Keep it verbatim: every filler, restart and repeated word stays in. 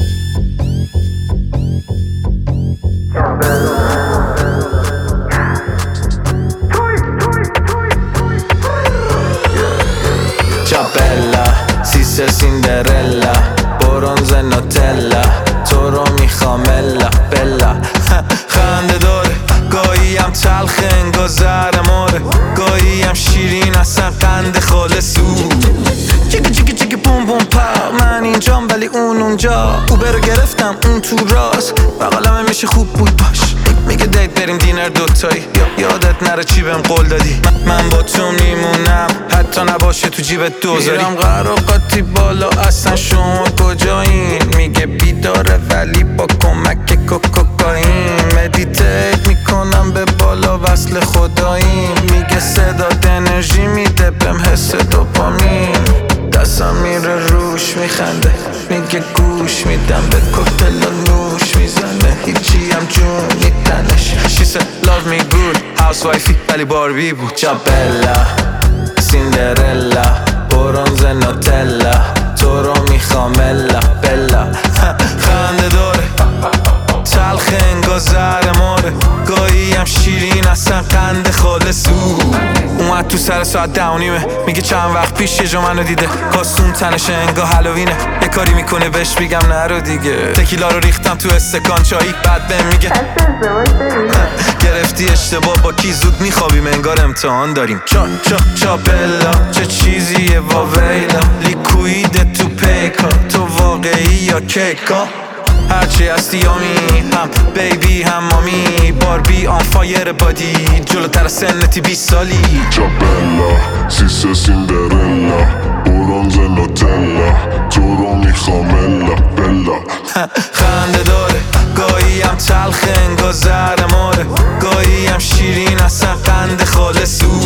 چاپلا سیسه سیندرلا برونز نوتلا تو رو میخوام الا بلا خنده داره گاهی هم تلخه انگار زهر ماره گاهی هم شیرین اصلا قند خالصو جیگه جیگه جیگه بوم بوم پا من اینجام ولی اون اونجا اوبر رو گرفتم اون تو راست بقالمه میشه خوب بود باش میگه دیت بریم دینر دوتایی یادت نره چی بهم قول دادی من با تو میمونم حتی نباشه تو جیبت دوزاری میرم قراقاتی بالا اصلا شما کجایین میگه بیداره ولی با کمک کوکائین مدیتیت میکنم به بالا وصل خداییم میگه صدات انرژی میده بهم حس دوپامین دستم میره روش میخنده میگه گوش میدم به کوکتل و نوش میزنه هیچی هم جون میدنش She said love me good housewifey ولی باربی بود چاپلا سیندرلا برونز نوتلا تو رو میخوام الا بلا خنده داره تلخه انگار زهر ماره گاهی هم شیرین اصلا قند خالصو اومد تو سر ساعت ده و نیمه میگه چند وقت پیش یه جا منو دیده کاستوم تنشه انگار هالوینه یه کاری میکنه بهش بگم نرو دیگه تکیلا رو ریختم تو استکان چایی بعد بهم میگه گرفتی اشتباه با کی زود میخوابیم انگار امتحان داریم چا چا چا بلا چه چیزیه واویلا لیکوید تو پیکا تو واقعی یا کیکا هرچی هستی یامی هم بیبی هم مامی باربی آن فایر بادی جلوتر سنتی بیست سالی چاپلا سیسه سیندرلا برونز نوتلا تو رو میخوام الا بلا خنده داره گاهی هم تلخه انگار زهر ماره گاهی هم شیرین اصلا قند خالصو